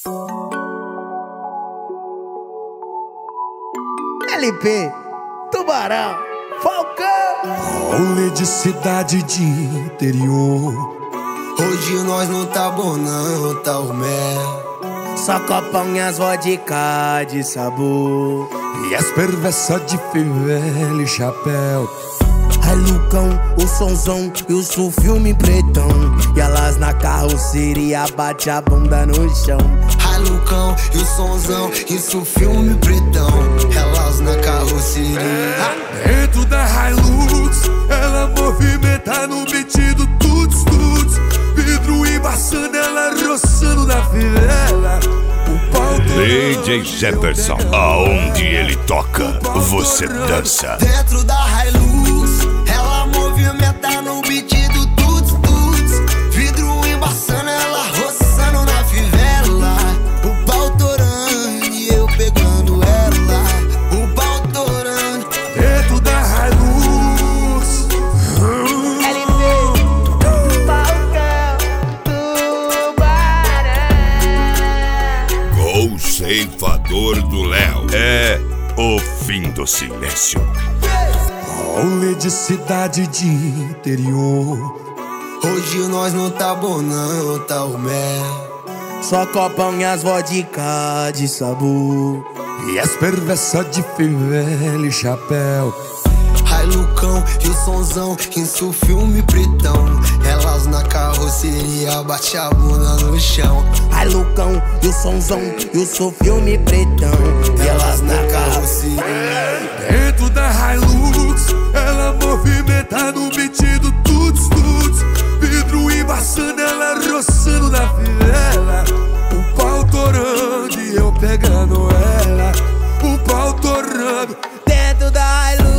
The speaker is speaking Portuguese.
LP, Tubarão, Falcão. Rolê de cidade de interior. Hoje nós não tá bom não, tá o mel. Só copão e as vodka de sabor. E as perversas de fivela e chapéu. Ai Lucão, o sonzão e o filme pretão. E elas na carroceria bate a bunda no chão. Ai Lucão e o sonzão, isso filme pretão. Elas na carroceria. Dentro da Hilux, ela movimenta no beat do tuts tuts. Vidro embaçando, ela roçando na fivela. O pau DJ Jefferson, aonde ele toca, você dança. Dentro da Hilux, ela movimenta no beat do tuts tuts. Vidro embaçando, ela roçando na fivela. O pau torando e eu pegando ela. O pau torando. dentro da Hilux. LP, Falcão, Tubarão. O ceifador do Léo é o fim do silêncio. Rolê de cidade de interior. Hoje nós não tá bom não, tá o mel. Só copão e as vodka de sabor. E as perversas de fivela e chapéu. Ai Lucão e o sonzão, isso filme pretão. Elas na carroceria bate a bunda no chão. Ai Lucão e o sonzão e o filme pretão. E elas na carroceria. Dentro da Hilux, ela movimenta no beat do tuts tuts. Vidro embaçando, ela roçando na fivela. O pau torando e eu pegando ela. O pau torando. Dentro da Hilux.